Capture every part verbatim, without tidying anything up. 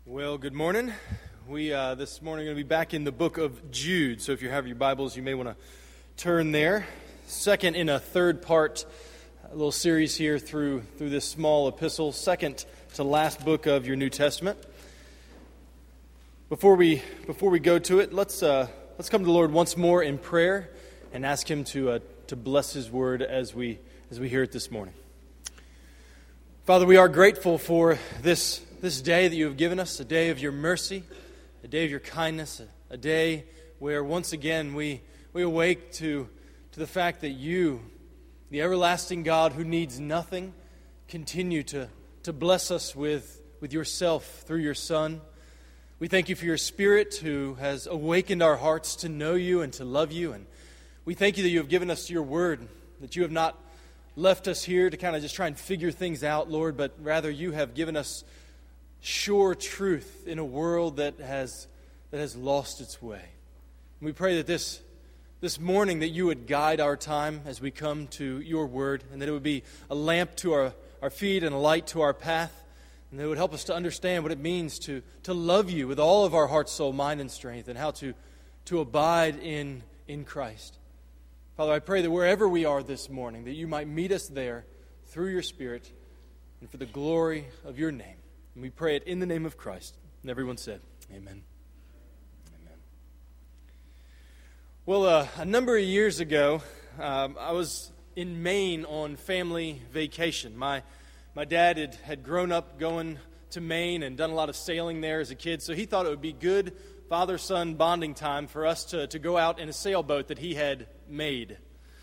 Well, good morning. We uh, this morning are going to be back in the book of Jude. So if you have your Bibles, you may want to turn there. Second in a third part, a little series here through through this small epistle. Second to last book of your New Testament. Before we before we go to it, let's uh, let's come to the Lord once more in prayer and ask Him to uh, to bless His word as we as we hear it this morning. Father, we are grateful for this. This day that you have given us, a day of your mercy, a day of your kindness, a, a day where once again we, we awake to, to the fact that you, the everlasting God who needs nothing, continue to, to bless us with, with yourself through your Son. We thank you for your Spirit who has awakened our hearts to know you and to love you. And we thank you that you have given us your word, that you have not left us here to kind of just try and figure things out, Lord, but rather you have given us sure truth in a world that has that has lost its way. And we pray that this this morning that you would guide our time as we come to your word, and that it would be a lamp to our, our feet and a light to our path, and that it would help us to understand what it means to, to love you with all of our heart, soul, mind, and strength, and how to, to abide in, in Christ. Father, I pray that wherever we are this morning, that you might meet us there through your Spirit and for the glory of your name. And we pray it in the name of Christ. And everyone said, amen. Amen. Well, uh, a number of years ago, um, I was in Maine on family vacation. My my dad had, had grown up going to Maine and done a lot of sailing there as a kid, so he thought it would be good father-son bonding time for us to, to go out in a sailboat that he had made.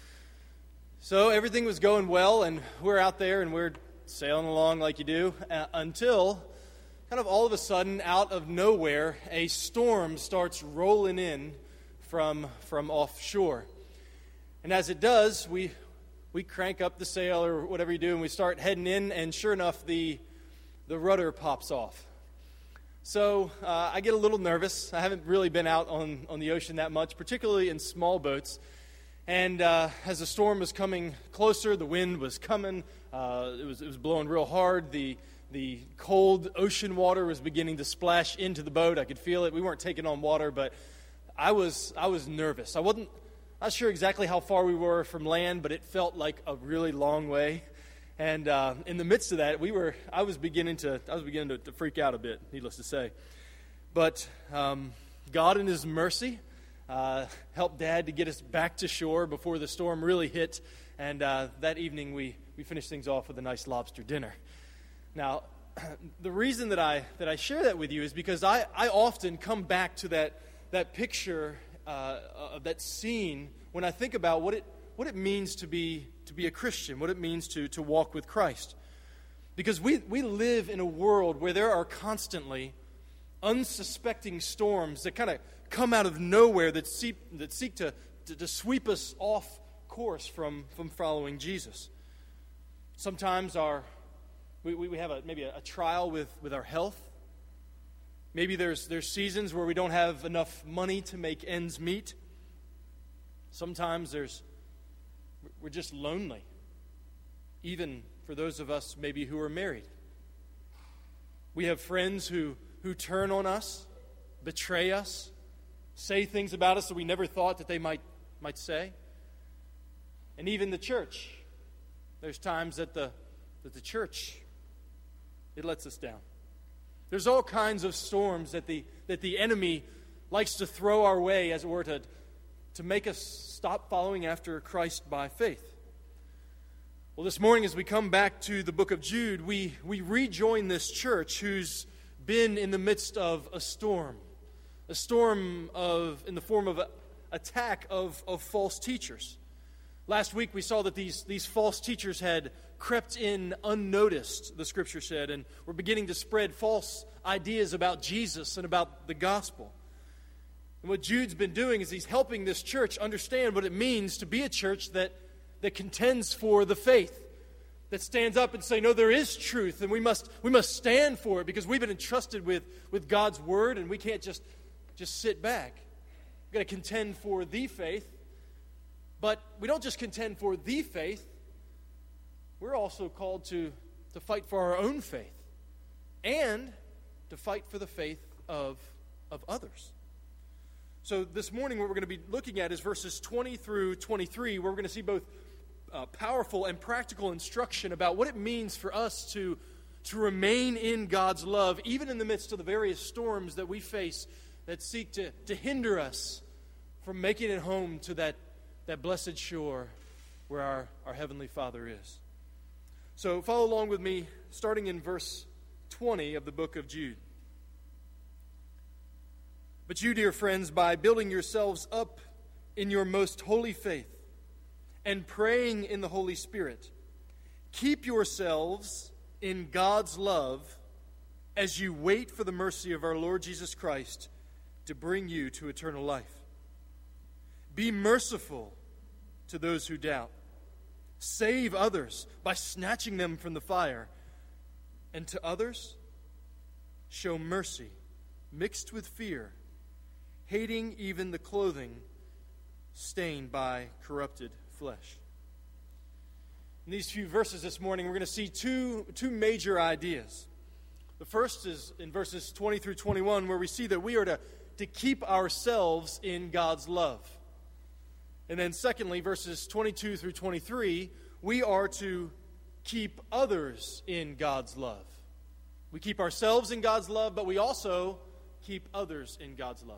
So everything was going well, and we're out there, and we're sailing along like you do, uh, until kind of all of a sudden, out of nowhere, a storm starts rolling in from from offshore. And as it does, we we crank up the sail or whatever you do, and we start heading in, and sure enough, the the rudder pops off. So uh, I get a little nervous. I haven't really been out on, on the ocean that much, particularly in small boats. And uh, as the storm was coming closer, the wind was coming. Uh, it was it was blowing real hard. The the cold ocean water was beginning to splash into the boat. I could feel it. We weren't taking on water, but I was I was nervous. I wasn't not sure exactly how far we were from land, but it felt like a really long way. And uh, in the midst of that, we were I was beginning to I was beginning to, to freak out a bit, needless to say. But um, God in His mercy Uh, helped Dad to get us back to shore before the storm really hit, and uh, that evening we, we finished things off with a nice lobster dinner. Now, the reason that I that I share that with you is because I, I often come back to that that picture uh, of that scene when I think about what it what it means to be to be a Christian, what it means to to walk with Christ, because we we live in a world where there are constantly unsuspecting storms that kind of come out of nowhere that seek, that seek to, to, to sweep us off course from, from following Jesus. Sometimes our we, we have a, maybe a, a trial with, with our health. Maybe there's there's seasons where we don't have enough money to make ends meet. Sometimes there's we're just lonely, even for those of us maybe who are married. We have friends who, who turn on us, betray us, say things about us that we never thought that they might might say. And even the church. There's times that the that the church, it lets us down. There's all kinds of storms that the that the enemy likes to throw our way, as it were, to, to make us stop following after Christ by faith. Well, this morning as we come back to the book of Jude, we, we rejoin this church who's been in the midst of a storm. A storm of in the form of an attack of, of false teachers. Last week we saw that these, these false teachers had crept in unnoticed, the Scripture said, and were beginning to spread false ideas about Jesus and about the gospel. And what Jude's been doing is he's helping this church understand what it means to be a church that, that contends for the faith, that stands up and say, no, there is truth, and we must we must stand for it because we've been entrusted with, with God's word, and we can't just Just sit back. We've got to contend for the faith. But we don't just contend for the faith. We're also called to, to fight for our own faith. And to fight for the faith of, of others. So this morning what we're going to be looking at is verses twenty through twenty-three, where we're going to see both uh, powerful and practical instruction about what it means for us to, to remain in God's love, even in the midst of the various storms that we face that seek to, to hinder us from making it home to that, that blessed shore where our, our Heavenly Father is. So follow along with me, starting in verse twenty of the book of Jude. But you, dear friends, by building yourselves up in your most holy faith and praying in the Holy Spirit, keep yourselves in God's love as you wait for the mercy of our Lord Jesus Christ to bring you to eternal life. Be merciful to those who doubt. Save others by snatching them from the fire. And to others, show mercy mixed with fear, hating even the clothing stained by corrupted flesh. In these few verses this morning, we're going to see two, two major ideas. The first is in verses twenty through twenty-one, where we see that we are to, to keep ourselves in God's love. And then secondly, verses twenty-two through twenty-three, we are to keep others in God's love. We keep ourselves in God's love, but we also keep others in God's love.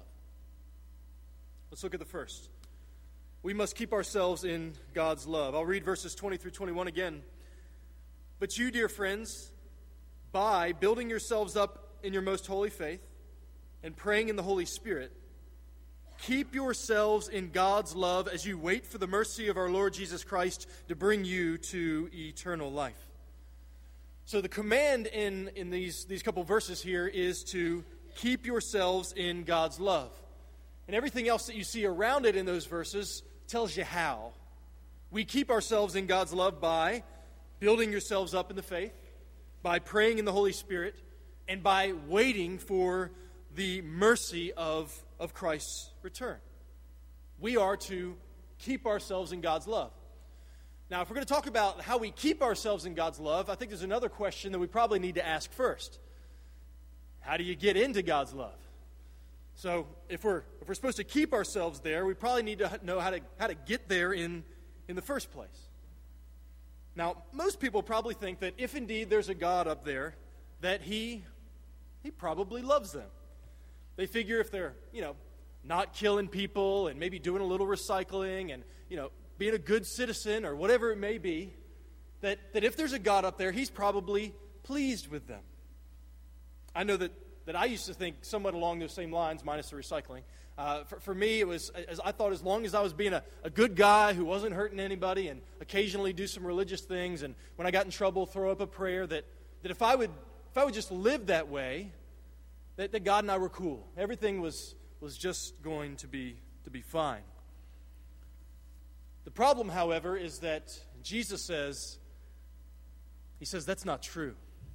Let's look at the first. We must keep ourselves in God's love. I'll read verses twenty through twenty-one again. But you, dear friends, by building yourselves up in your most holy faith and praying in the Holy Spirit, keep yourselves in God's love as you wait for the mercy of our Lord Jesus Christ to bring you to eternal life. So the command in, in these, these couple verses here is to keep yourselves in God's love. And everything else that you see around it in those verses tells you how. We keep ourselves in God's love by building yourselves up in the faith, by praying in the Holy Spirit, and by waiting for the mercy of, of Christ's return. We are to keep ourselves in God's love. Now, if we're going to talk about how we keep ourselves in God's love, I think there's another question that we probably need to ask first. How do you get into God's love? So if we're if we're supposed to keep ourselves there, we probably need to know how to how to get there in, in the first place. Now, most people probably think that if indeed there's a God up there, that he he probably loves them. They figure if they're, you know, not killing people and maybe doing a little recycling and, you know, being a good citizen or whatever it may be, that, that if there's a God up there, he's probably pleased with them. I know that that I used to think somewhat along those same lines, minus the recycling. Uh, for, for me, it was, as I thought, as long as I was being a, a good guy who wasn't hurting anybody and occasionally do some religious things, and when I got in trouble, throw up a prayer, that, that if I would if I would just live that way, that, that God and I were cool. Everything was was just going to be to be fine. The problem, however, is that Jesus says, he says that's not true.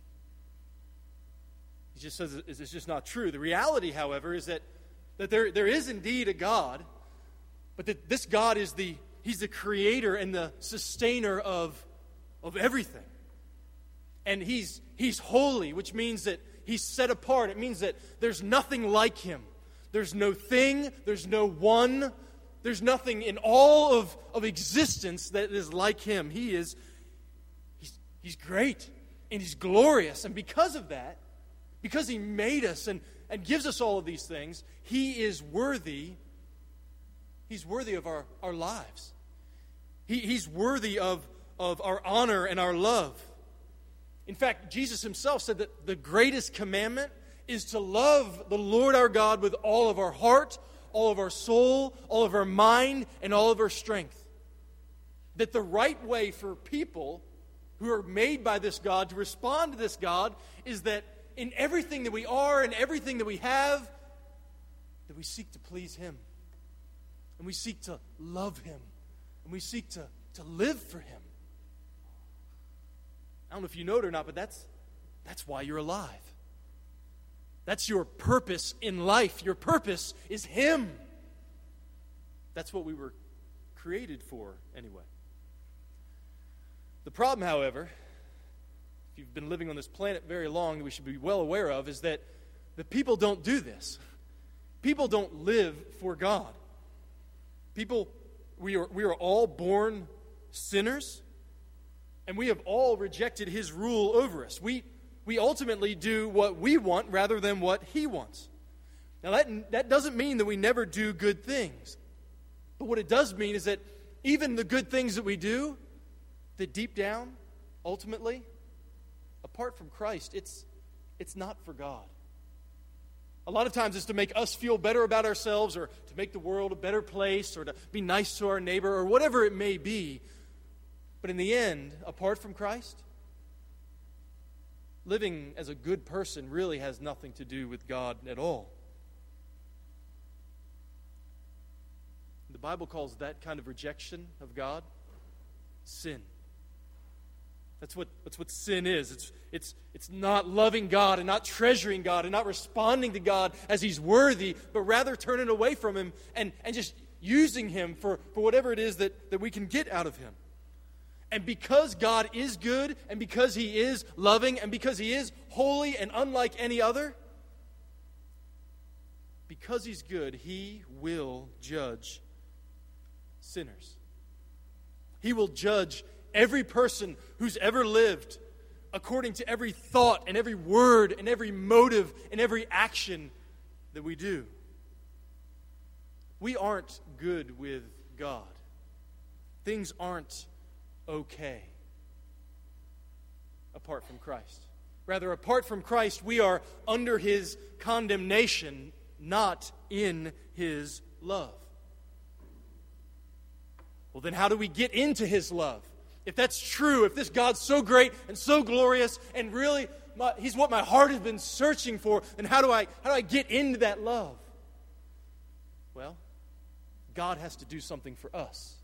He just says it's just not true. The reality, however, is that, that there, there is indeed a God, but that this God is the He's the creator and the sustainer of, of everything. And he's He's holy, which means that He's set apart. It means that there's nothing like Him. There's no thing, there's no one, there's nothing in all of, of existence that is like Him. He is he's, he's great and He's glorious. And because of that, because He made us and, and gives us all of these things, He is worthy. He's worthy of our, our lives. He, he's worthy of, of our honor and our love. In fact, Jesus Himself said that the greatest commandment is to love the Lord our God with all of our heart, all of our soul, all of our mind, and all of our strength. That the right way for people who are made by this God to respond to this God is that in everything that we are and everything that we have, that we seek to please Him. And we seek to love Him. And we seek to, to live for Him. I don't know if you know it or not, but that's, that's why you're alive. That's your purpose in life. Your purpose is Him. That's what we were created for anyway. The problem, however, if you've been living on this planet very long, we should be well aware of, is that that people don't do this. People don't live for God. People, we are, we are all born sinners, and we have all rejected His rule over us. We, we ultimately do what we want rather than what He wants. Now, that, that doesn't mean that we never do good things. But what it does mean is that even the good things that we do, that deep down, ultimately, apart from Christ, it's, it's not for God. A lot of times it's to make us feel better about ourselves, or to make the world a better place, or to be nice to our neighbor, or whatever it may be. But in the end, apart from Christ, living as a good person really has nothing to do with God at all. The Bible calls that kind of rejection of God sin. That's what, that's what sin is. It's, it's, it's not loving God and not treasuring God and not responding to God as He's worthy, but rather turning away from Him and, and just using Him for, for whatever it is that, that we can get out of Him. And because God is good, and because He is loving, and because He is holy and unlike any other, because He's good, He will judge sinners. He will judge every person who's ever lived according to every thought and every word and every motive and every action that we do. We aren't good with God. Things aren't okay apart from Christ. Rather, apart from Christ, we are under His condemnation, not in His love. Well, then how do we get into His love? If that's true, if this God's so great and so glorious and really my, He's what my heart has been searching for, then how do I how do I get into that love? Well, God has to do something for us.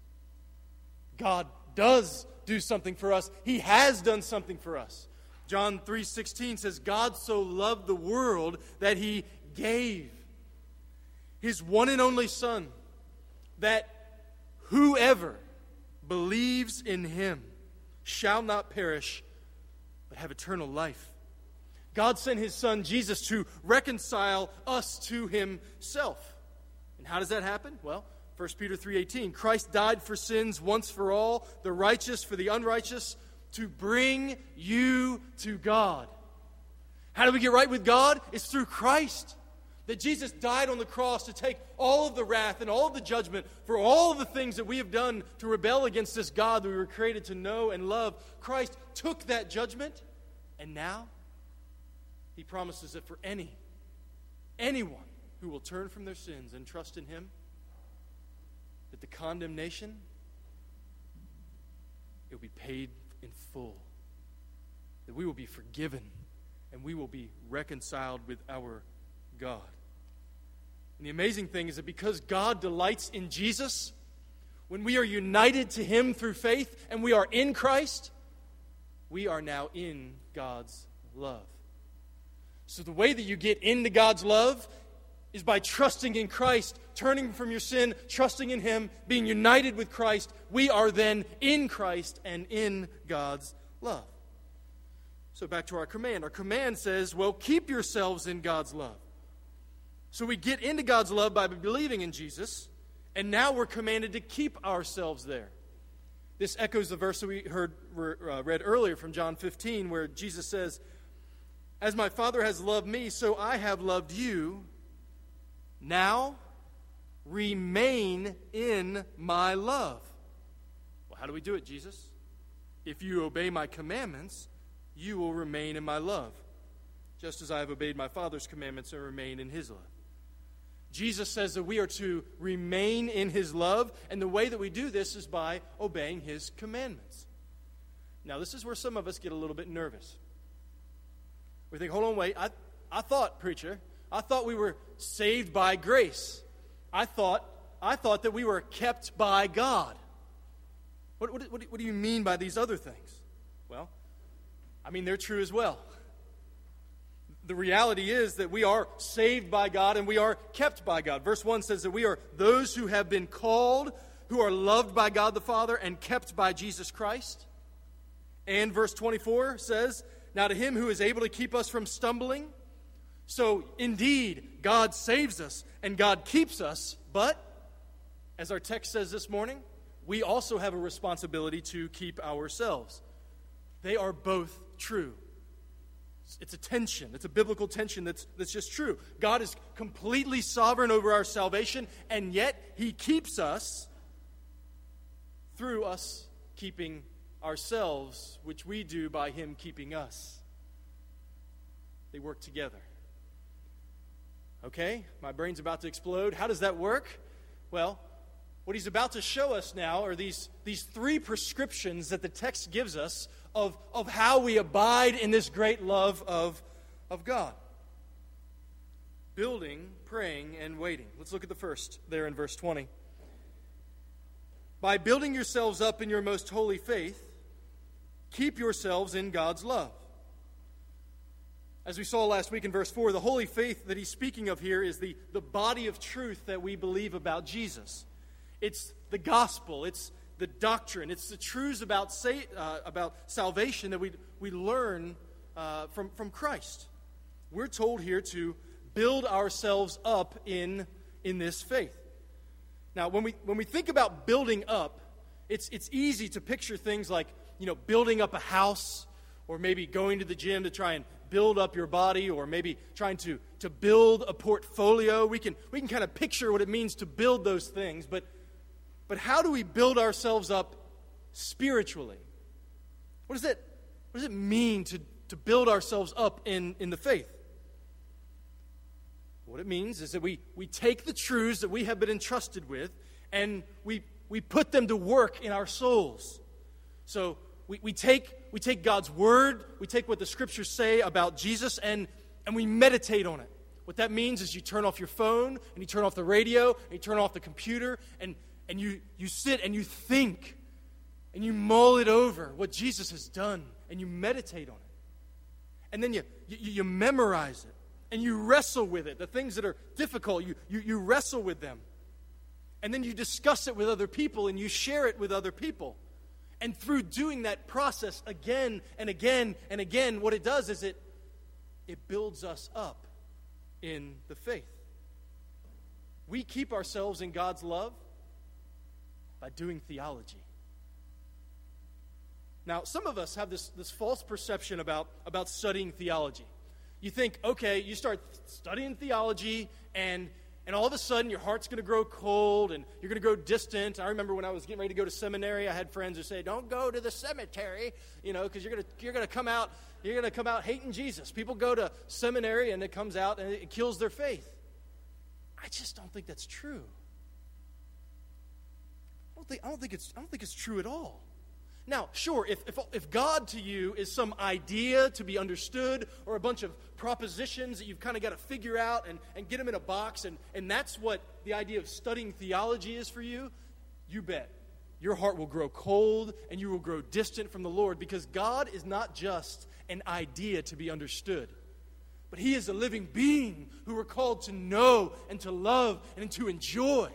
God does do something for us. He has done something for us. John three sixteen says, God so loved the world that He gave His one and only Son, that whoever believes in Him shall not perish, but have eternal life. God sent His Son, Jesus, to reconcile us to Himself. And how does that happen? Well, First Peter three eighteen, Christ died for sins once for all, the righteous for the unrighteous, to bring you to God. How do we get right with God? It's through Christ. That Jesus died on the cross to take all of the wrath and all of the judgment for all of the things that we have done to rebel against this God that we were created to know and love. Christ took that judgment, and now He promises that for any, anyone who will turn from their sins and trust in Him, that the condemnation, it will be paid in full. That we will be forgiven and we will be reconciled with our God. And the amazing thing is that because God delights in Jesus, when we are united to Him through faith and we are in Christ, we are now in God's love. So the way that you get into God's love is by trusting in Christ, turning from your sin, trusting in Him, being united with Christ. We are then in Christ and in God's love. So back to our command. Our command says, well, keep yourselves in God's love. So we get into God's love by believing in Jesus, and now we're commanded to keep ourselves there. This echoes the verse that we heard uh, read earlier from John fifteen, where Jesus says, as my Father has loved me, so I have loved you. Now remain in my love. Well, how do we do it, Jesus? If you obey my commandments, you will remain in my love, just as I have obeyed my Father's commandments and remain in His love. Jesus says that we are to remain in His love, and the way that we do this is by obeying His commandments. Now, this is where some of us get a little bit nervous. We think, hold on, wait, I, I thought, preacher, I thought we were saved by grace. I thought, I thought that we were kept by God. What, what, what, what do you mean by these other things? Well, I mean, they're true as well. The reality is that we are saved by God and we are kept by God. Verse one says that we are those who have been called, who are loved by God the Father and kept by Jesus Christ. And verse twenty-four says, now to Him who is able to keep us from stumbling, So, indeed, God saves us and God keeps us, but, as our text says this morning, we also have a responsibility to keep ourselves. They are both true. It's a tension. It's a biblical tension that's, that's just true. God is completely sovereign over our salvation, and yet He keeps us through us keeping ourselves, which we do by Him keeping us. They work together. Okay, my brain's about to explode. How does that work? Well, what he's about to show us now are these, these three prescriptions that the text gives us of, of how we abide in this great love of, of God. Building, praying, and waiting. Let's look at the first there in verse twenty. By building yourselves up in your most holy faith, keep yourselves in God's love. As we saw last week in verse four, the holy faith that he's speaking of here is the, the body of truth that we believe about Jesus. It's the gospel, it's the doctrine, it's the truths about say, uh, about salvation that we, we learn uh, from, from Christ. We're told here to build ourselves up in, in this faith. Now, when we, when we think about building up, it's, it's easy to picture things like, you know, building up a house, or maybe going to the gym to try and build up your body, or maybe trying to, to build a portfolio. We can, we can kind of picture what it means to build those things, but, but how do we build ourselves up spiritually? What does it, what does it mean to, to build ourselves up in, in the faith? What it means is that we, we take the truths that we have been entrusted with and we, we put them to work in our souls. So we, we, take, we take God's word, we take what the scriptures say about Jesus, and, and we meditate on it. What that means is you turn off your phone, and you turn off the radio, and you turn off the computer, and, and you, you sit and you think, and you mull it over, what Jesus has done, and you meditate on it. And then you, you, you memorize it, and you wrestle with it. The things that are difficult, you, you, you wrestle with them. And then you discuss it with other people, and you share it with other people. And through doing that process again and again and again, what it does is it, it builds us up in the faith. We keep ourselves in God's love by doing theology. Now, some of us have this, this false perception about, about studying theology. You think, okay, you start studying theology, and and all of a sudden your heart's going to grow cold, and you're going to grow distant. I remember when I was getting ready to go to seminary, I had friends who say, "Don't go to the cemetery, you know, because you're going to you're going to come out you're going to come out hating Jesus." People go to seminary, and it comes out, and it kills their faith. I just don't think that's true. I don't think I don't think it's I don't think it's true at all. Now, sure, if, if if God to you is some idea to be understood, or a bunch of propositions that you've kind of got to figure out and, and get them in a box, and, and that's what the idea of studying theology is for you, you bet. Your heart will grow cold, and you will grow distant from the Lord, because God is not just an idea to be understood, but He is a living being who we're called to know and to love and to enjoy.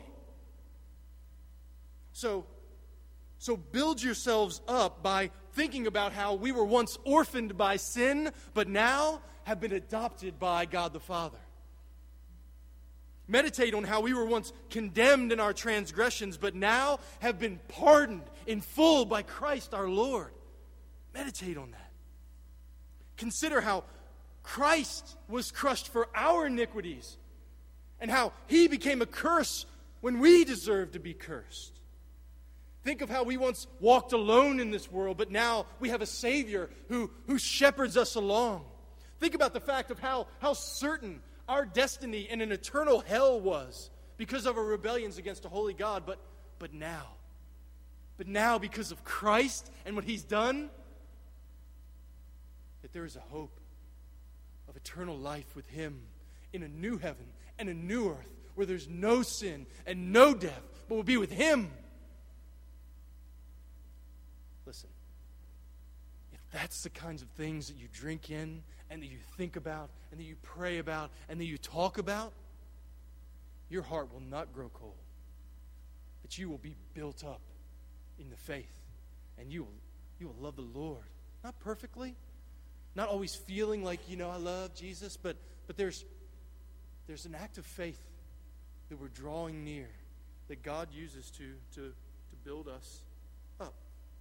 So, So build yourselves up by thinking about how we were once orphaned by sin, but now have been adopted by God the Father. Meditate on how we were once condemned in our transgressions, but now have been pardoned in full by Christ our Lord. Meditate on that. Consider how Christ was crushed for our iniquities, and how He became a curse when we deserved to be cursed. Think of how we once walked alone in this world, but now we have a Savior who, who shepherds us along. Think about the fact of how, how certain our destiny in an eternal hell was because of our rebellions against a holy God. But, but now, but now because of Christ and what He's done, that there is a hope of eternal life with Him in a new heaven and a new earth where there's no sin and no death, but we'll be with Him. Listen, if that's the kinds of things that you drink in and that you think about and that you pray about and that you talk about, your heart will not grow cold. But you will be built up in the faith, and you will, you will love the Lord. Not perfectly, not always feeling like, you know, I love Jesus, but, but there's, there's an act of faith that we're drawing near, that God uses to, to, to build us up.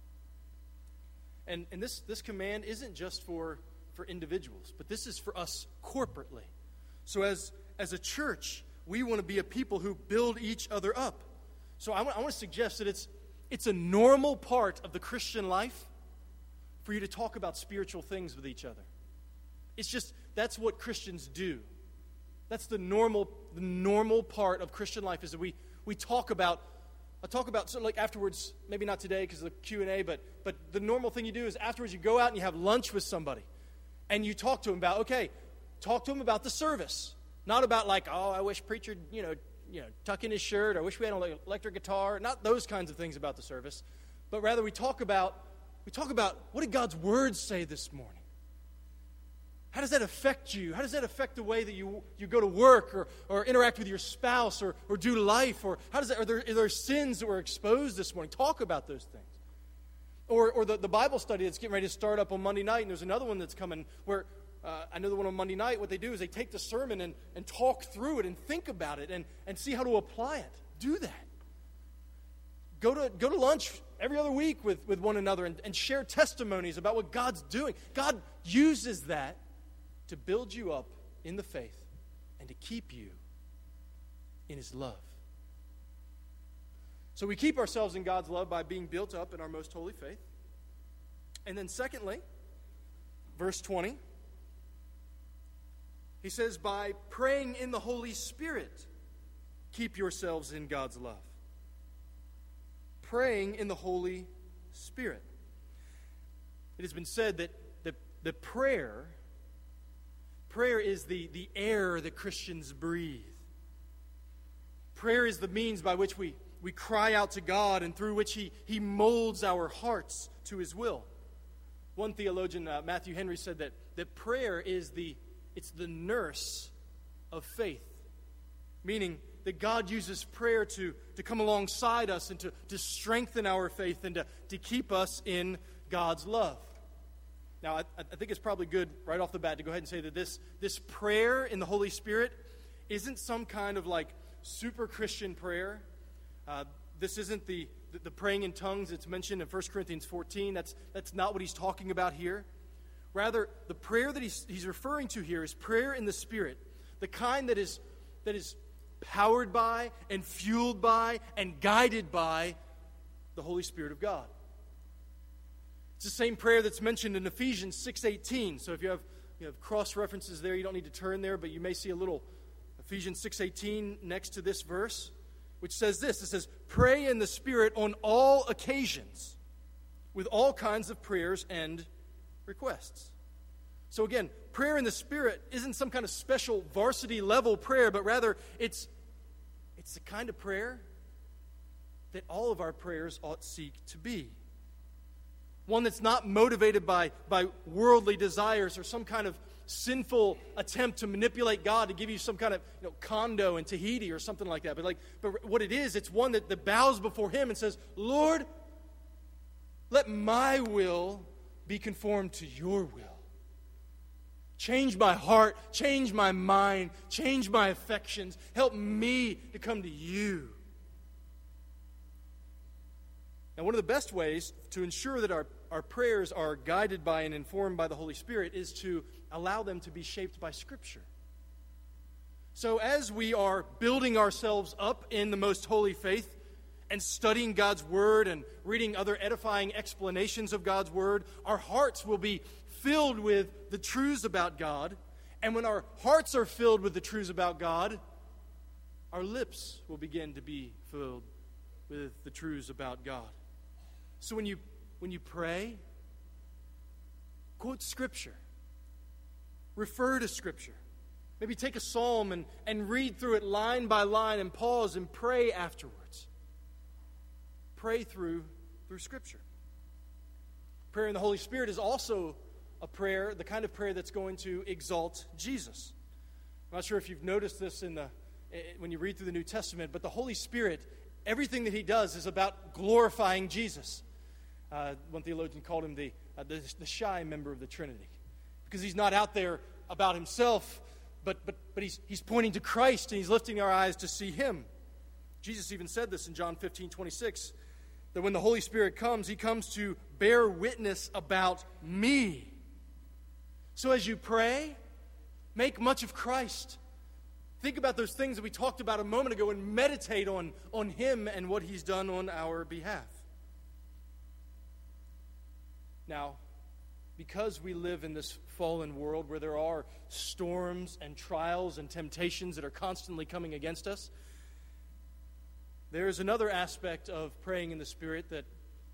And, and this, this command isn't just for, for individuals, but this is for us corporately. So as, as a church, we want to be a people who build each other up. So I, w- I want to suggest that it's, it's a normal part of the Christian life for you to talk about spiritual things with each other. It's just, that's what Christians do. That's the normal, the normal part of Christian life, is that we, we talk about, I talk about, so like afterwards, maybe not today because of the Q and A, but, but the normal thing you do is afterwards you go out and you have lunch with somebody. And you talk to them about, okay, talk to them about the service. Not about like, oh, I wish preacher, you know, you know, tuck in his shirt, or I wish we had an electric guitar. Not those kinds of things about the service. But rather we talk about, we talk about, what did God's word say this morning? How does that affect you? How does that affect the way that you, you go to work or, or interact with your spouse or, or do life? Or how does that, are there, are there sins that were exposed this morning? Talk about those things. Or, or the, the Bible study that's getting ready to start up on Monday night, and there's another one that's coming where, uh, I know the one on Monday night, what they do is they take the sermon and, and talk through it and think about it and, and see how to apply it. Do that. Go to, go to lunch every other week with, with one another and, and share testimonies about what God's doing. God uses that to build you up in the faith and to keep you in His love. So we keep ourselves in God's love by being built up in our most holy faith. And then secondly, verse twenty, he says, by praying in the Holy Spirit, keep yourselves in God's love. Praying in the Holy Spirit. It has been said that the, the prayer, prayer is the, the air that Christians breathe. Prayer is the means by which we We cry out to God, and through which He, he molds our hearts to His will. One theologian, uh, Matthew Henry, said that, that prayer is the, it's the nurse of faith. Meaning that God uses prayer to, to come alongside us and to, to strengthen our faith and to, to keep us in God's love. Now, I, I think it's probably good right off the bat to go ahead and say that this, this prayer in the Holy Spirit isn't some kind of like super Christian prayer. Uh, this isn't the, the, the praying in tongues that's mentioned in First Corinthians fourteen. That's, that's not what he's talking about here. Rather, the prayer that he's, he's referring to here is prayer in the Spirit, the kind that is, that is powered by and fueled by and guided by the Holy Spirit of God. It's the same prayer that's mentioned in Ephesians six eighteen. So if you have, you have cross-references there, you don't need to turn there, but you may see a little Ephesians six eighteen next to this verse, which says this. It says, pray in the Spirit on all occasions with all kinds of prayers and requests. So again, prayer in the Spirit isn't some kind of special varsity level prayer, but rather it's, it's the kind of prayer that all of our prayers ought seek to be. One that's not motivated by, by worldly desires or some kind of sinful attempt to manipulate God to give you some kind of, you know, condo in Tahiti or something like that. But like, but what it is, it's one that, that bows before Him and says, Lord, let my will be conformed to your will. Change my heart, change my mind, change my affections. Help me to come to you. Now, one of the best ways to ensure that our, our prayers are guided by and informed by the Holy Spirit is to allow them to be shaped by Scripture. So as we are building ourselves up in the most holy faith and studying God's Word and reading other edifying explanations of God's Word, our hearts will be filled with the truths about God. And when our hearts are filled with the truths about God, our lips will begin to be filled with the truths about God. So when you when you pray, quote Scripture. Refer to Scripture. Maybe take a psalm and, and read through it line by line and pause and pray afterwards. Pray through, through Scripture. Prayer in the Holy Spirit is also a prayer, the kind of prayer that's going to exalt Jesus. I'm not sure if you've noticed this in the when you read through the New Testament, but the Holy Spirit, everything that He does is about glorifying Jesus. Uh, one theologian called Him the, uh, the the shy member of the Trinity, because He's not out there about Himself but but but he's he's pointing to Christ, and he's lifting our eyes to see him. Jesus even said this in John fifteen twenty-six, that when the Holy Spirit comes, he comes to bear witness about me. So as you pray, make much of Christ. Think about those things that we talked about a moment ago and meditate on, on him and what he's done on our behalf. Now, because we live in this fallen world where there are storms and trials and temptations that are constantly coming against us, there is another aspect of praying in the Spirit that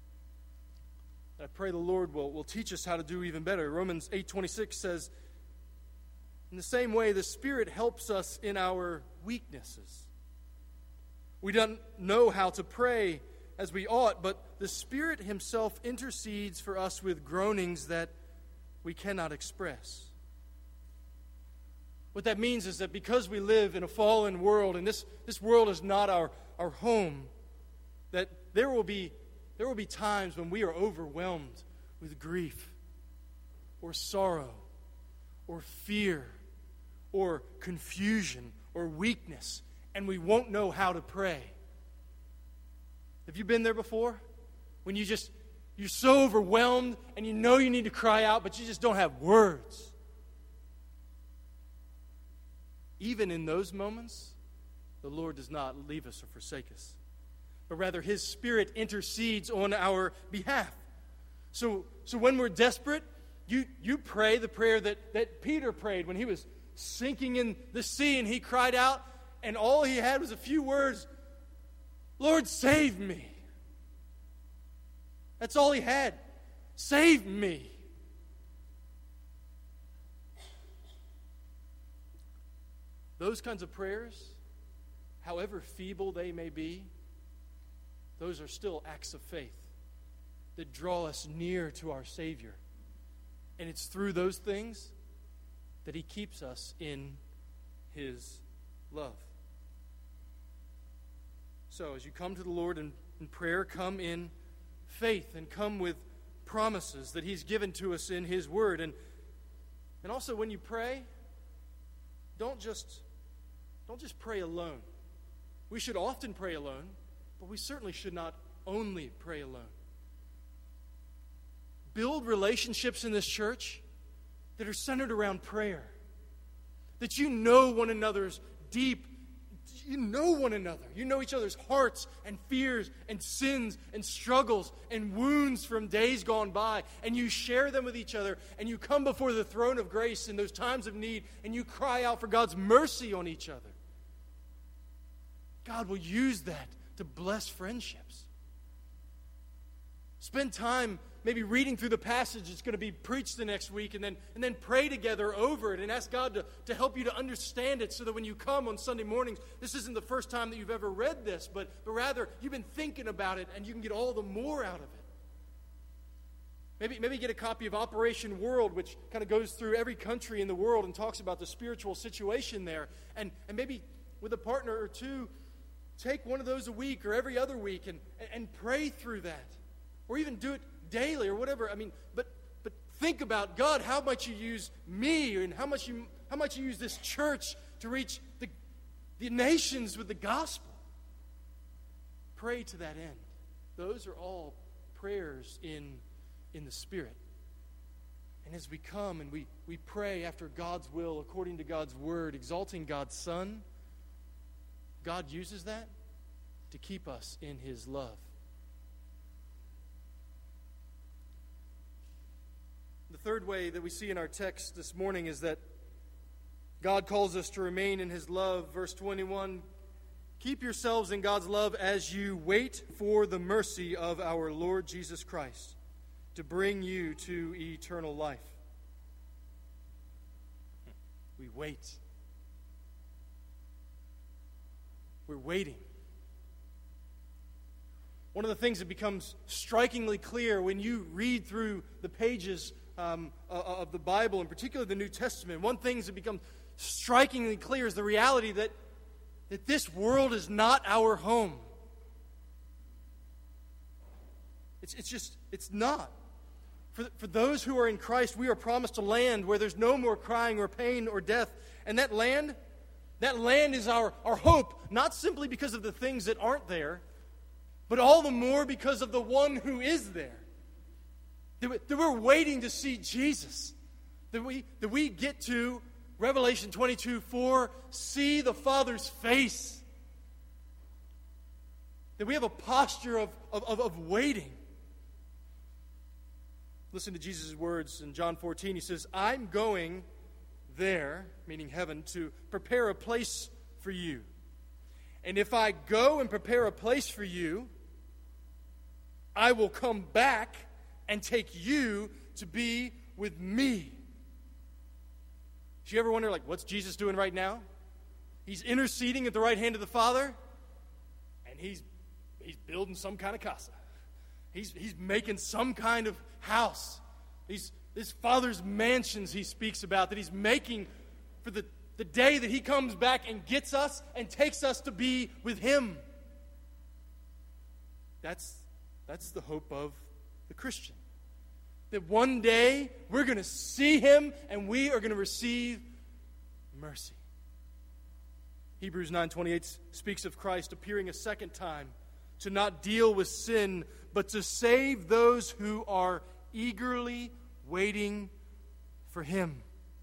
I pray the Lord will, will teach us how to do even better. Romans eight twenty-six says, in the same way, the Spirit helps us in our weaknesses. We don't know how to pray as we ought, but the Spirit himself intercedes for us with groanings that we cannot express. What that means is that because we live in a fallen world, and this, this world is not our, our home, that there will be there will be times when we are overwhelmed with grief or sorrow or fear or confusion or weakness, and we won't know how to pray. Have you been there before? When you just, you're so overwhelmed and you know you need to cry out, but you just don't have words. Even in those moments, the Lord does not leave us or forsake us, but rather his Spirit intercedes on our behalf. So, so when we're desperate, you, you pray the prayer that, that Peter prayed when he was sinking in the sea and he cried out, and all he had was a few words, Lord, save me. That's all he had. Save me. Those kinds of prayers, however feeble they may be, those are still acts of faith that draw us near to our Savior. And it's through those things that he keeps us in his love. So as you come to the Lord in, in prayer, come in faith and come with promises that he's given to us in his word. And, and also when you pray, don't just, don't just pray alone. We should often pray alone, but we certainly should not only pray alone. Build relationships in this church that are centered around prayer. That you know one another's deep, you know one another. You know each other's hearts and fears and sins and struggles and wounds from days gone by. And you share them with each other. And you come before the throne of grace in those times of need. And you cry out for God's mercy on each other. God will use that to bless friendships. Spend time maybe reading through the passage that's going to be preached the next week, and then and then pray together over it and ask God to, to help you to understand it so that when you come on Sunday mornings, this isn't the first time that you've ever read this, but, but rather you've been thinking about it and you can get all the more out of it. Maybe, maybe get a copy of Operation World, which kind of goes through every country in the world and talks about the spiritual situation there. And, and maybe with a partner or two, take one of those a week or every other week and, and pray through that. Or even do it daily or whatever. I mean, but but think about, God, how much you use me and how much you how much you use this church to reach the, the nations with the gospel. Pray to that end. Those are all prayers in, in the Spirit. And as we come and we, we pray after God's will, according to God's word, exalting God's Son, God uses that to keep us in his love. The third way that we see in our text this morning is that God calls us to remain in his love. Verse twenty-one, keep yourselves in God's love as you wait for the mercy of our Lord Jesus Christ to bring you to eternal life. We wait. We're waiting. One of the things that becomes strikingly clear when you read through the pages Um, uh, of the Bible, in particular the New Testament, one thing that becomes strikingly clear is the reality that, that this world is not our home. It's, it's just, it's not. For, for those who are in Christ, we are promised a land where there's no more crying or pain or death. And that land, that land is our, our hope, not simply because of the things that aren't there, but all the more because of the one who is there. That, we, that we're waiting to see Jesus. That we, that we get to, Revelation twenty-two four, see the Father's face. That we have a posture of, of, of, of waiting. Listen to Jesus' words in John fourteen. He says, I'm going there, meaning heaven, to prepare a place for you. And if I go and prepare a place for you, I will come back and take you to be with me. Do you ever wonder, like, what's Jesus doing right now? He's interceding at the right hand of the Father, and he's he's building some kind of casa. He's he's making some kind of house. These his Father's mansions he speaks about that he's making for the, the day that he comes back and gets us and takes us to be with him. That's that's the hope of the Christian. That one day we're going to see him and we are going to receive mercy. Hebrews nine twenty-eight speaks of Christ appearing a second time to not deal with sin, but to save those who are eagerly waiting for him.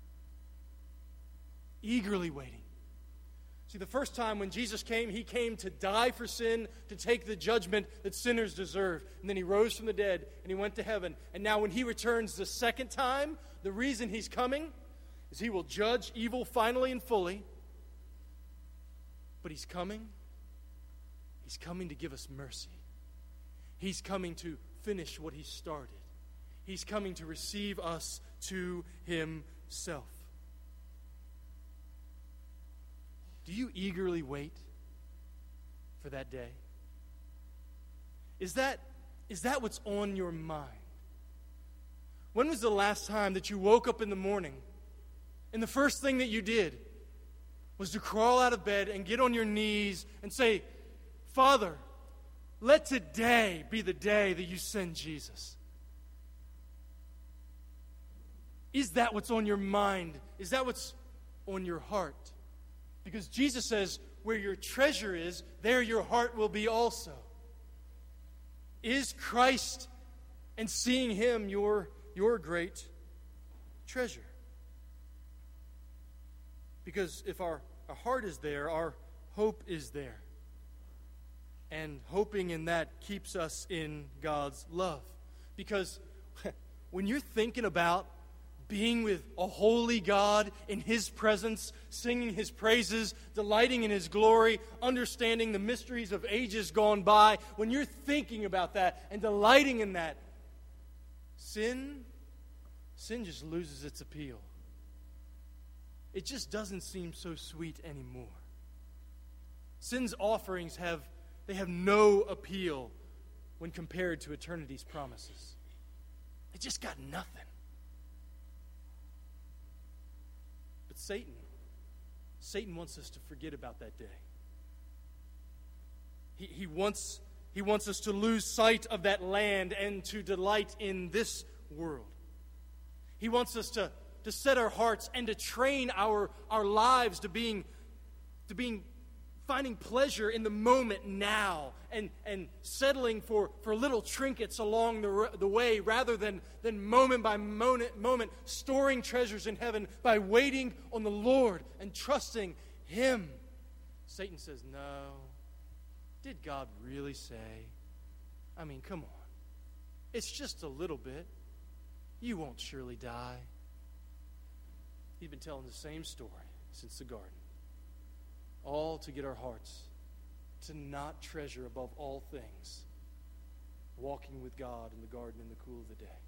Eagerly waiting. See, the first time when Jesus came, he came to die for sin, to take the judgment that sinners deserve. And then he rose from the dead, and he went to heaven. And now when he returns the second time, the reason he's coming is he will judge evil finally and fully. But he's coming. He's coming to give us mercy. He's coming to finish what he started. He's coming to receive us to himself. Do you eagerly wait for that day? Is that, is that what's on your mind? When was the last time that you woke up in the morning and the first thing that you did was to crawl out of bed and get on your knees and say, Father, let today be the day that you send Jesus? Is that what's on your mind? Is that what's on your heart? Because Jesus says, where your treasure is, there your heart will be also. Is Christ and seeing him your, your great treasure? Because if our, our heart is there, our hope is there. And hoping in that keeps us in God's love. Because when you're thinking about being with a holy God in his presence, singing his praises, delighting in his glory, understanding the mysteries of ages gone by, when you're thinking about that and delighting in that, sin, sin just loses its appeal. It just doesn't seem so sweet anymore. Sin's offerings have, they have no appeal when compared to eternity's promises. They just got nothing. But Satan, Satan wants us to forget about that day. He, he, wants, he wants us to lose sight of that land and to delight in this world. He wants us to, to set our hearts and to train our, our lives to being, to being finding pleasure in the moment now and, and settling for, for little trinkets along the, the way rather than, than moment by moment, moment storing treasures in heaven by waiting on the Lord and trusting him. Satan says, no. Did God really say? I mean, come on. It's just a little bit. You won't surely die. He's been telling the same story since the garden. All to get our hearts to not treasure above all things walking with God in the garden in the cool of the day.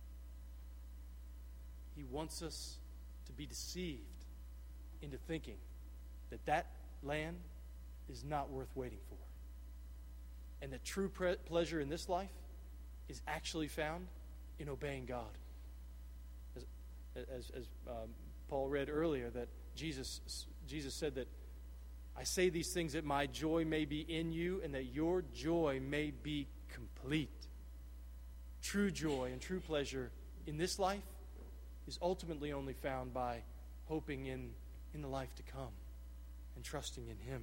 He wants us to be deceived into thinking that that land is not worth waiting for. And that true pre- pleasure in this life is actually found in obeying God. As, as, as um, Paul read earlier, that Jesus, Jesus said that I say these things that my joy may be in you and that your joy may be complete. true joy and true pleasure in this life is ultimately only found by hoping in, in the life to come and trusting in Him.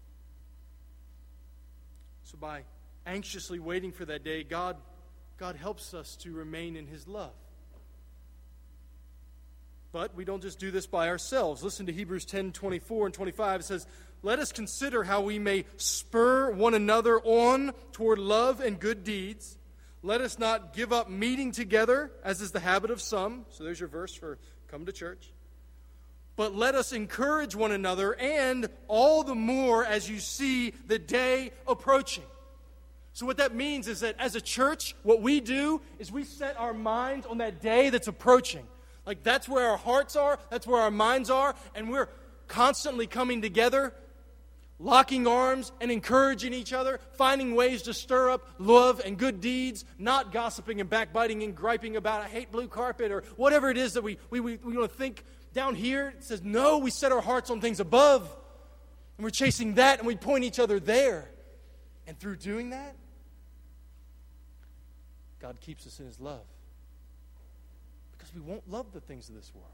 So by anxiously waiting for that day, God, God helps us to remain in His love. But we don't just do this by ourselves. Listen to Hebrews ten, twenty-four and twenty-five. It says, "Let us consider how we may spur one another on toward love and good deeds. Let us not give up meeting together, as is the habit of some." So there's your verse for come to church. "But let us encourage one another, and all the more as you see the day approaching." So what that means is that as a church, what we do is we set our minds on that day that's approaching. Like that's where our hearts are, that's where our minds are, and we're constantly coming together, locking arms and encouraging each other, finding ways to stir up love and good deeds, not gossiping and backbiting and griping about, "I hate blue carpet," or whatever it is that we, we, we, we want to think down here. It says, no, we set our hearts on things above, and we're chasing that, and we point each other there. And through doing that, God keeps us in His love. Because we won't love the things of this world.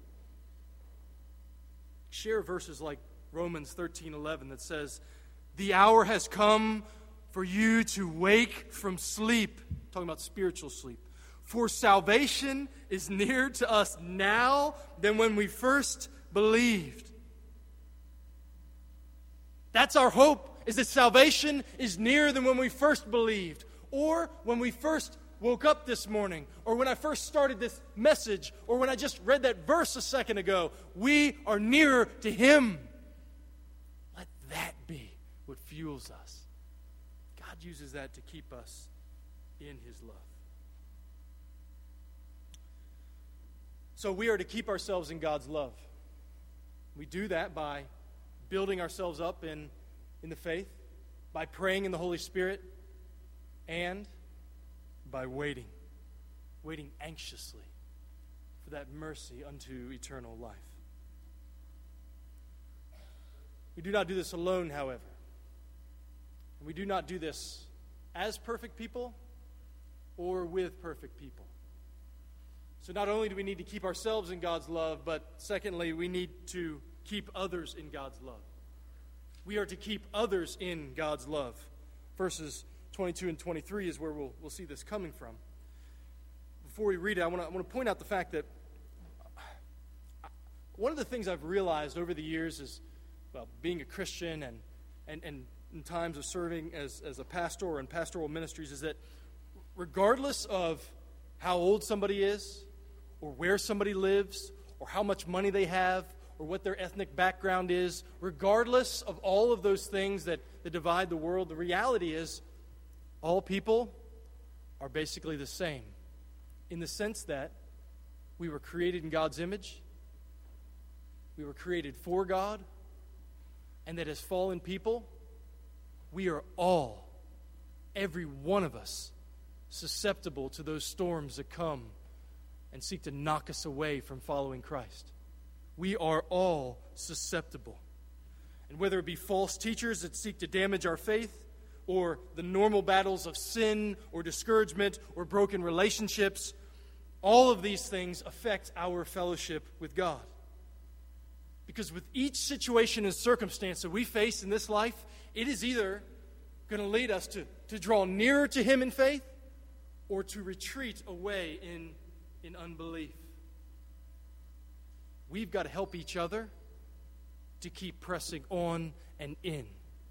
Share verses like Romans thirteen eleven that says, "The hour has come for you to wake from sleep." Talking about spiritual sleep. "For salvation is nearer to us now than when we first believed." That's our hope, is that salvation is nearer than when we first believed. Or when we first woke up this morning, or when I first started this message, or when I just read that verse a second ago. We are nearer to Him. Let that be what fuels us. God uses that to keep us in His love. So we are to keep ourselves in God's love. We do that by building ourselves up in, in the faith, by praying in the Holy Spirit, and by waiting, waiting anxiously for that mercy unto eternal life. We do not do this alone, however. We do not do this as perfect people or with perfect people. So not only do we need to keep ourselves in God's love, but secondly, we need to keep others in God's love. We are to keep others in God's love. Verses twenty-two and twenty-three is where we'll, we'll see this coming from. Before we read it, I want to I want to point out the fact that one of the things I've realized over the years is, well, being a Christian and and, and in times of serving as, as a pastor or in pastoral ministries, is that regardless of how old somebody is, or where somebody lives, or how much money they have, or what their ethnic background is, regardless of all of those things that, that divide the world, the reality is all people are basically the same, in the sense that we were created in God's image, we were created for God, and that as fallen people, we are all, every one of us, susceptible to those storms that come and seek to knock us away from following Christ. We are all susceptible. And whether it be false teachers that seek to damage our faith, or the normal battles of sin or discouragement or broken relationships, all of these things affect our fellowship with God. Because with each situation and circumstance that we face in this life, it is either going to lead us to, to draw nearer to Him in faith or to retreat away in, in unbelief. We've got to help each other to keep pressing on and in.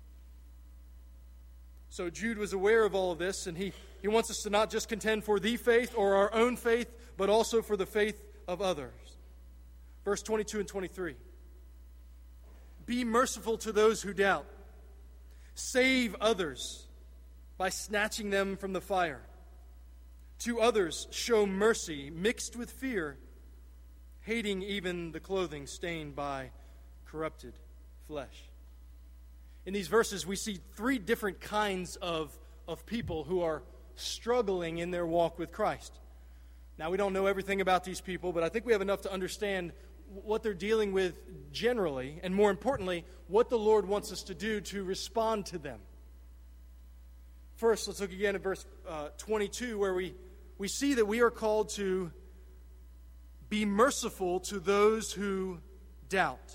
So Jude was aware of all of this, and he, he wants us to not just contend for the faith or our own faith, but also for the faith of others. Verse twenty-two and twenty-three. "Be merciful to those who doubt. Save others by snatching them from the fire. To others show mercy mixed with fear, hating even the clothing stained by corrupted flesh." In these verses, we see three different kinds of, of people who are struggling in their walk with Christ. Now, we don't know everything about these people, but I think we have enough to understand what they're dealing with generally, and more importantly, what the Lord wants us to do to respond to them. First, let's look again at verse uh, twenty-two, where we, we see that we are called to be merciful to those who doubt.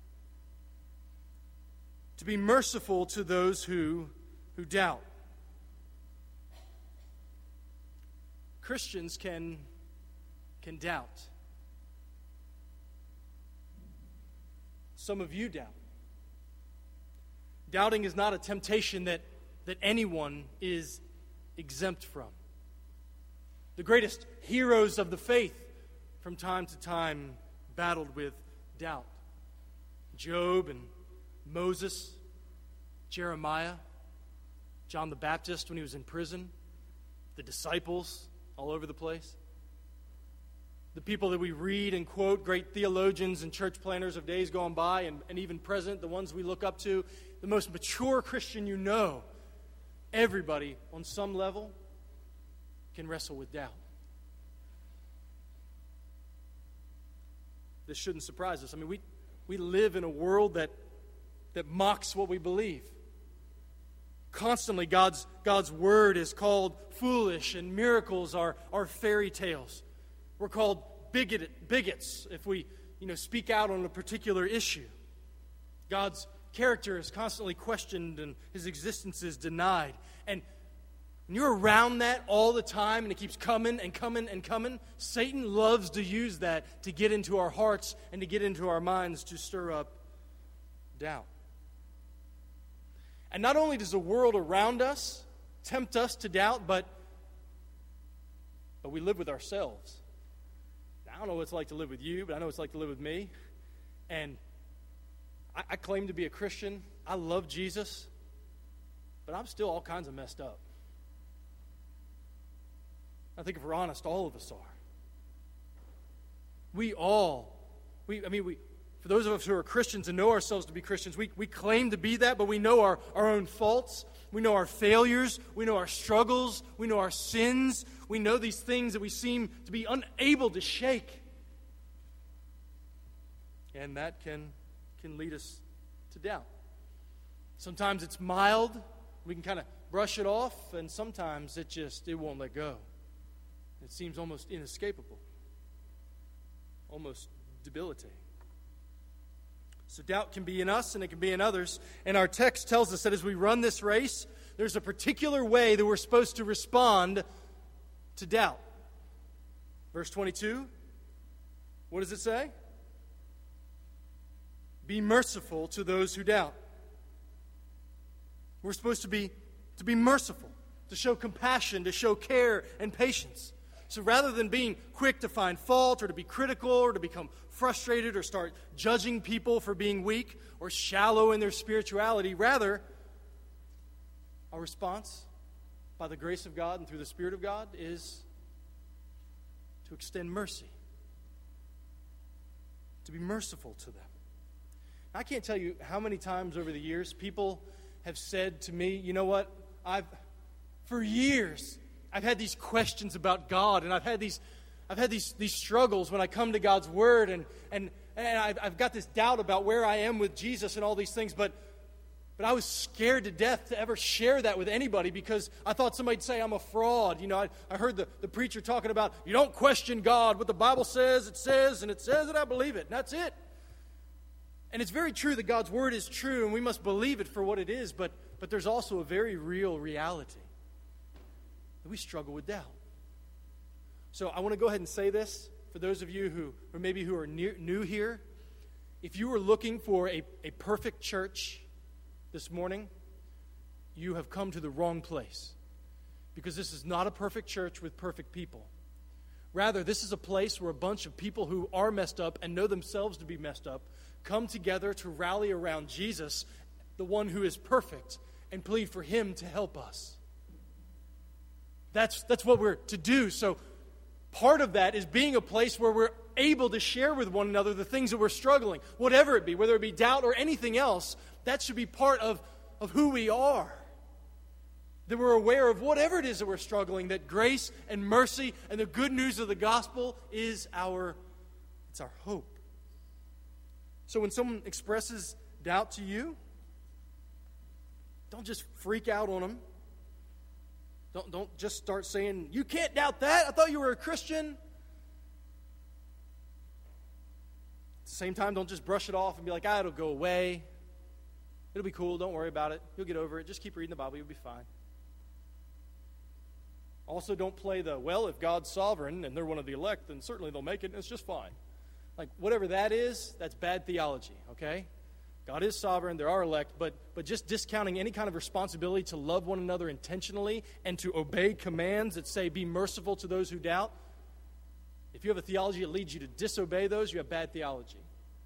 To be merciful to those who, who doubt. Christians can, can doubt. Some of you doubt. Doubting is not a temptation that, that anyone is exempt from. The greatest heroes of the faith from time to time battled with doubt. Job and Moses, Jeremiah, John the Baptist when he was in prison, the disciples all over the place. The people that we read and quote, great theologians and church planners of days gone by and, and even present, the ones we look up to, the most mature Christian you know, everybody on some level can wrestle with doubt. This shouldn't surprise us. I mean, we, we live in a world that, that mocks what we believe. Constantly, God's, God's word is called foolish, and miracles are, are fairy tales. We're called bigoted, bigots if we you know, speak out on a particular issue. God's character is constantly questioned and his existence is denied. And when you're around that all the time and it keeps coming and coming and coming, Satan loves to use that to get into our hearts and to get into our minds to stir up doubt. And not only does the world around us tempt us to doubt, but, but we live with ourselves. Now, I don't know what it's like to live with you, but I know what it's like to live with me. And I, I claim to be a Christian. I love Jesus, but I'm still all kinds of messed up. I think if we're honest, all of us are. We all, we I mean, we for those of us who are Christians and know ourselves to be Christians, we, we claim to be that, but we know our, our own faults. We know our failures. We know our struggles. We know our sins. We know these things that we seem to be unable to shake. And that can, can lead us to doubt. Sometimes it's mild. We can kind of brush it off, and sometimes it just, it won't let go. It seems almost inescapable, almost debilitating. So doubt can be in us and it can be in others. And our text tells us that as we run this race, there's a particular way that we're supposed to respond to doubt. Verse twenty-two, what does it say? Be merciful to those who doubt. We're supposed to be, to be merciful, to show compassion, to show care and patience. So rather than being quick to find fault or to be critical or to become frustrated or start judging people for being weak or shallow in their spirituality, rather, our response by the grace of God and through the Spirit of God is to extend mercy, to be merciful to them. I can't tell you how many times over the years people have said to me, you know what, I've, for years, I've had these questions about God, and I've had these, I've had these, these struggles when I come to God's Word, and and and I've, I've got this doubt about where I am with Jesus and all these things, but but I was scared to death to ever share that with anybody because I thought somebody'd say I'm a fraud. You know, I, I heard the, the preacher talking about you don't question God. What the Bible says, it says, and it says it, I believe it, and that's it. And it's very true that God's Word is true, and we must believe it for what it is, but but there's also a very real reality. We struggle with doubt. So I want to go ahead and say this for those of you who, or maybe who are near, new here. If you were looking for a, a perfect church this morning, you have come to the wrong place. Because this is not a perfect church with perfect people. Rather, this is a place where a bunch of people who are messed up and know themselves to be messed up come together to rally around Jesus, the one who is perfect, and plead for him to help us. That's, that's what we're to do. So part of that is being a place where we're able to share with one another the things that we're struggling, whatever it be, whether it be doubt or anything else. That should be part of, of who we are. That we're aware of whatever it is that we're struggling, that grace and mercy and the good news of the gospel is our, it's our hope. So when someone expresses doubt to you, don't just freak out on them. Don't, don't just start saying, you can't doubt that. I thought you were a Christian. At the same time, don't just brush it off and be like, ah, it'll go away. It'll be cool. Don't worry about it. You'll get over it. Just keep reading the Bible. You'll be fine. Also, don't play the, well, if God's sovereign and they're one of the elect, then certainly they'll make it and it's just fine. Like, whatever that is, that's bad theology, okay? God is sovereign, there are elect, but, but just discounting any kind of responsibility to love one another intentionally and to obey commands that say, be merciful to those who doubt. If you have a theology that leads you to disobey those, you have bad theology.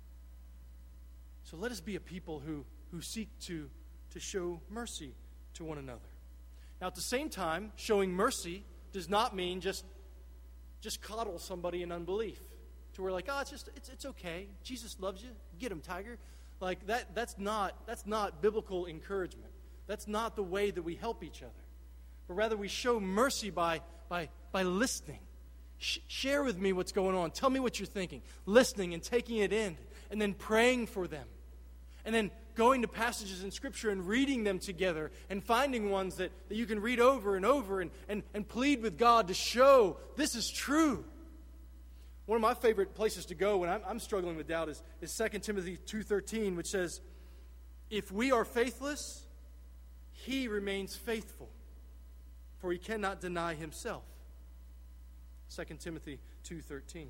So let us be a people who, who seek to, to show mercy to one another. Now, at the same time, showing mercy does not mean just, just coddle somebody in unbelief. To where like, oh, it's just it's it's okay. Jesus loves you. Get him, tiger. Like that that's not that's not biblical encouragement. That's not the way that we help each other. But rather we show mercy by by by listening. Sh- share with me what's going on. Tell me what you're thinking. Listening and taking it in, and then praying for them. And then going to passages in Scripture and reading them together and finding ones that, that you can read over and over and, and, and plead with God to show this is true. One of my favorite places to go when I'm, I'm struggling with doubt is, is Second Timothy two thirteen, which says, if we are faithless, he remains faithful, for he cannot deny himself. Second Timothy two thirteen.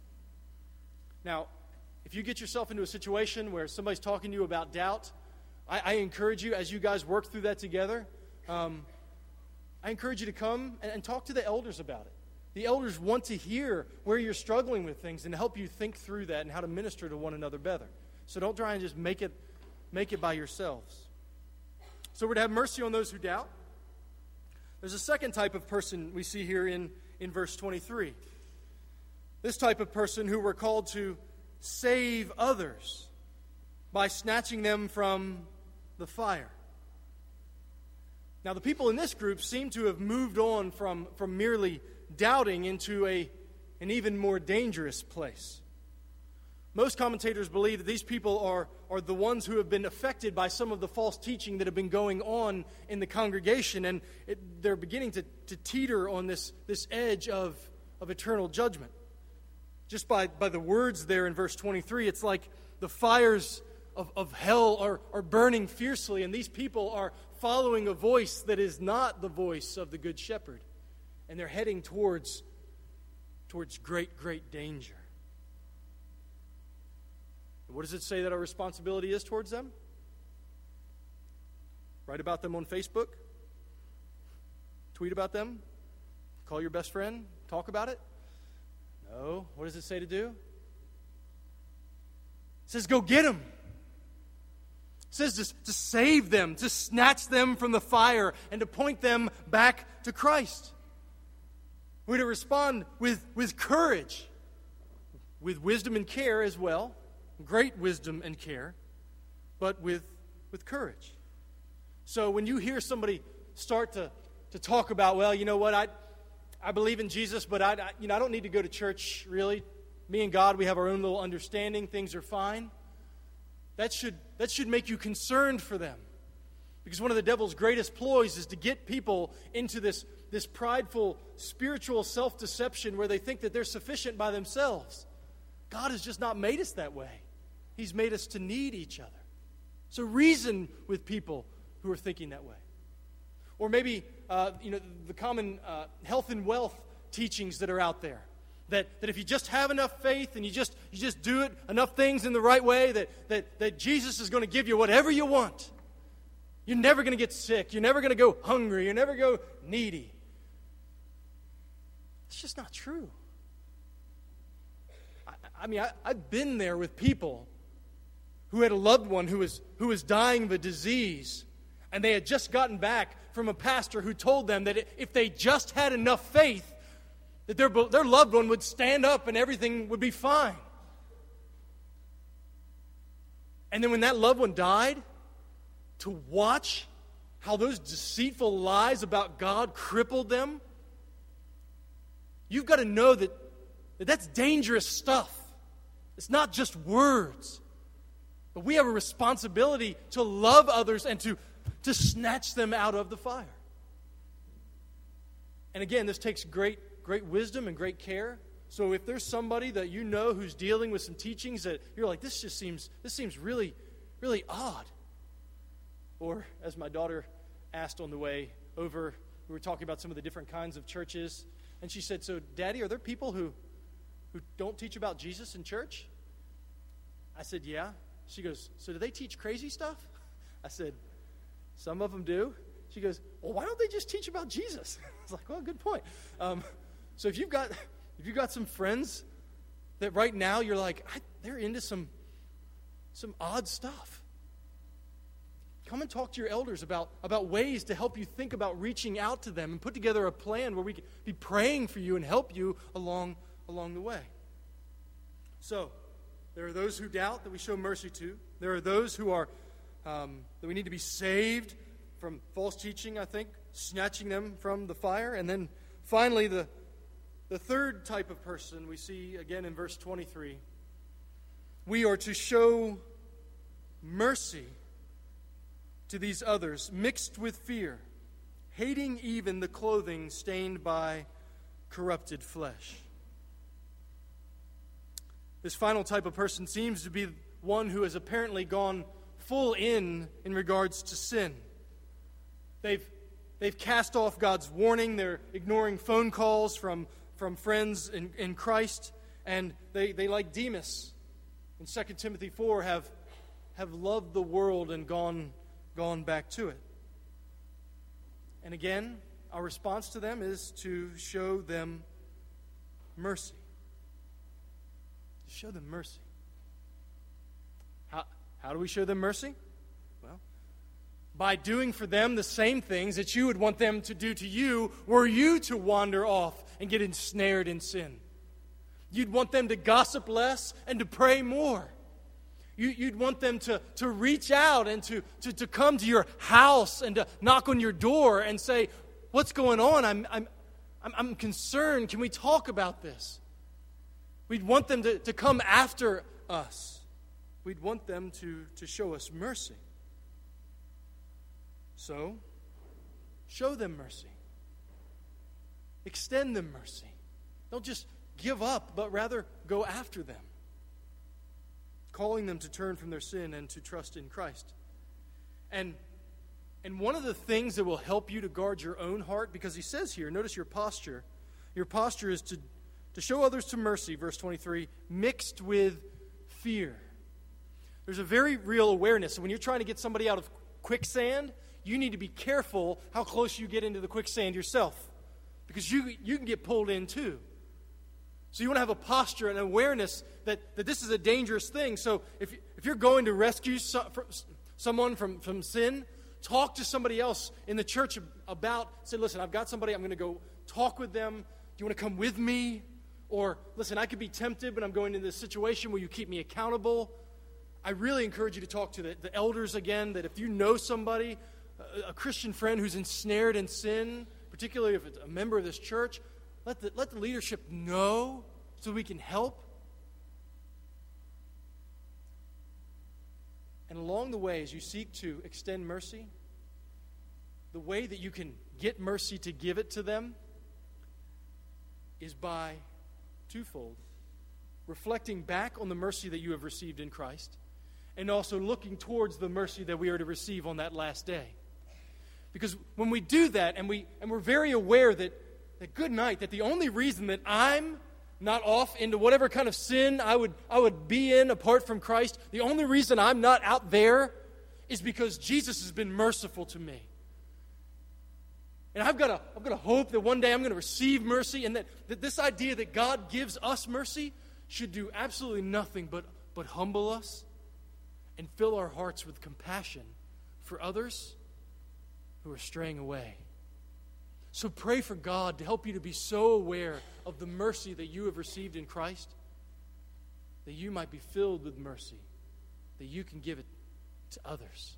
Now, if you get yourself into a situation where somebody's talking to you about doubt, I, I encourage you, as you guys work through that together, um, I encourage you to come and, and talk to the elders about it. The elders want to hear where you're struggling with things and help you think through that and how to minister to one another better. So don't try and just make it, make it by yourselves. So we're to have mercy on those who doubt. There's a second type of person we see here in, in verse twenty-three. This type of person who we're called to save others by snatching them from the fire. Now, the people in this group seem to have moved on from, from merely doubting into a, an even more dangerous place. Most commentators believe that these people are, are the ones who have been affected by some of the false teaching that have been going on in the congregation, and it, they're beginning to, to teeter on this, this edge of, of eternal judgment. Just by, by the words there in verse twenty-three, it's like the fires of, of hell are, are burning fiercely, and these people are following a voice that is not the voice of the Good Shepherd. And they're heading towards, towards great, great danger. What does it say that our responsibility is towards them? Write about them on Facebook? Tweet about them? Call your best friend? Talk about it? No. What does it say to do? It says go get them. It says to, to save them, to snatch them from the fire, and to point them back to Christ. We're to respond with, with courage, with wisdom and care as well, great wisdom and care, but with, with courage. So when you hear somebody start to, to talk about, well, you know what, I I believe in Jesus, but I, I you know I don't need to go to church, really. Me and God, we have our own little understanding. Things are fine. That should that should make you concerned for them. Because one of the devil's greatest ploys is to get people into this, this prideful spiritual self-deception where they think that they're sufficient by themselves. God has just not made us that way. He's made us to need each other. So reason with people who are thinking that way. Or maybe, uh, you know, the common uh, health and wealth teachings that are out there. That, that if you just have enough faith and you just you just do it, enough things in the right way, that, that, that Jesus is going to give you whatever you want. You're never going to get sick. You're never going to go hungry. You're never going to go needy. It's just not true. I, I mean, I, I've been there with people who had a loved one who was who was dying of a disease, and they had just gotten back from a pastor who told them that if they just had enough faith, that their, their loved one would stand up and everything would be fine. And then when that loved one died, to watch how those deceitful lies about God crippled them, you've got to know that, that that's dangerous stuff. It's not just words. But we have a responsibility to love others and to, to snatch them out of the fire. And again, this takes great, great wisdom and great care. So if there's somebody that you know who's dealing with some teachings that you're like, this just seems, this seems really, really odd. Or as my daughter asked on the way over, we were talking about some of the different kinds of churches, and she said, so Daddy, are there people who, who don't teach about Jesus in church? I said, yeah. She goes, so do they teach crazy stuff? I said, some of them do. She goes, well, why don't they just teach about Jesus? I was like, well, good point. Um, so if you've got if you've got some friends that right now you're like, I, they're into some some odd stuff, come and talk to your elders about, about ways to help you think about reaching out to them and put together a plan where we can be praying for you and help you along, along the way. So, there are those who doubt that we show mercy to. There are those who are, um, that we need to be saved from false teaching, I think, snatching them from the fire. And then finally, the, the third type of person we see again in verse twenty-three. We are to show mercy to these others, mixed with fear, hating even the clothing stained by corrupted flesh. This final type of person seems to be one who has apparently gone full in in regards to sin. They've, they've cast off God's warning. They're ignoring phone calls from, from friends in, in Christ. And they, they, like Demas in Second Timothy four, have, have loved the world and gone, gone back to it. And again, our response to them is to show them mercy. To show them mercy. How, how do we show them mercy? Well, by doing for them the same things that you would want them to do to you were you to wander off and get ensnared in sin. You'd want them to gossip less and to pray more. You, you'd want them to, to reach out and to, to, to come to your house and to knock on your door and say, what's going on? I'm, I'm, I'm, I'm concerned. Can we talk about this? We'd want them to, to come after us. We'd want them to, to show us mercy. So, show them mercy. Extend them mercy. Don't just give up, but rather go after them, calling them to turn from their sin and to trust in Christ. And, and one of the things that will help you to guard your own heart, because he says here, notice your posture. Your posture is to, to show others to mercy, verse twenty-three, mixed with fear. There's a very real awareness. So when you're trying to get somebody out of quicksand, you need to be careful how close you get into the quicksand yourself, because you, you can get pulled in too. So you want to have a posture and awareness that, that this is a dangerous thing. So if, if you're going to rescue so, someone from, from sin, talk to somebody else in the church about, say, listen, I've got somebody, I'm going to go talk with them. Do you want to come with me? Or, listen, I could be tempted, but I'm going into this situation where you keep me accountable. I really encourage you to talk to the, the elders again, that if you know somebody, a, a Christian friend who's ensnared in sin, particularly if it's a member of this church, Let the, let the leadership know so we can help. And along the way, as you seek to extend mercy, the way that you can get mercy to give it to them is by twofold. Reflecting back on the mercy that you have received in Christ, and also looking towards the mercy that we are to receive on that last day. Because when we do that, and, we, and we're very aware that That good night, that the only reason that I'm not off into whatever kind of sin I would I would be in apart from Christ, the only reason I'm not out there is because Jesus has been merciful to me. And I've got to I've got to hope that one day I'm going to receive mercy, and that, that this idea that God gives us mercy should do absolutely nothing but, but humble us and fill our hearts with compassion for others who are straying away. So pray for God to help you to be so aware of the mercy that you have received in Christ, that you might be filled with mercy, that you can give it to others.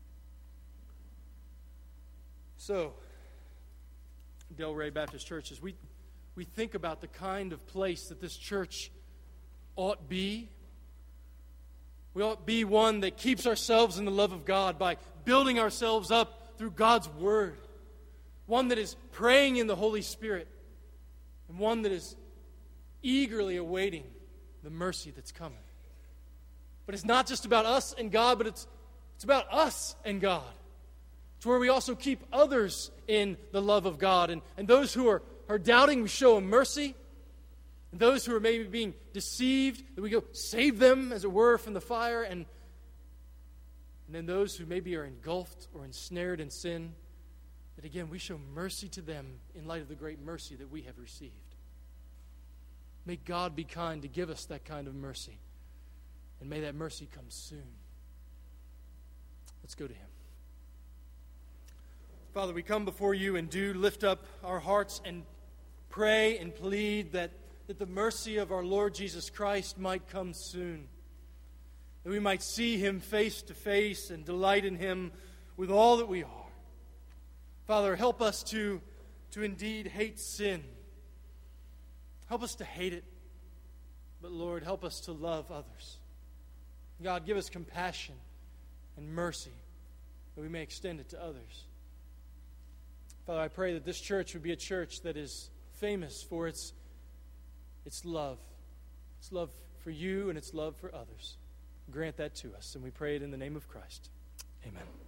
So, Delray Baptist Church, as we, we think about the kind of place that this church ought be, we ought be one that keeps ourselves in the love of God by building ourselves up through God's Word, one that is praying in the Holy Spirit, and one that is eagerly awaiting the mercy that's coming. But it's not just about us and God, but it's, it's about us and God. It's where we also keep others in the love of God. And, and those who are, are doubting, we show them mercy. And those who are maybe being deceived, that we go save them, as it were, from the fire. And, and then those who maybe are engulfed or ensnared in sin, that again, we show mercy to them in light of the great mercy that we have received. May God be kind to give us that kind of mercy. And may that mercy come soon. Let's go to Him. Father, we come before You and do lift up our hearts and pray and plead that, that the mercy of our Lord Jesus Christ might come soon. That we might see Him face to face and delight in Him with all that we are. Father, help us to, to indeed hate sin. Help us to hate it. But Lord, help us to love others. God, give us compassion and mercy that we may extend it to others. Father, I pray that this church would be a church that is famous for its, its love. Its love for You and its love for others. Grant that to us, and we pray it in the name of Christ. Amen.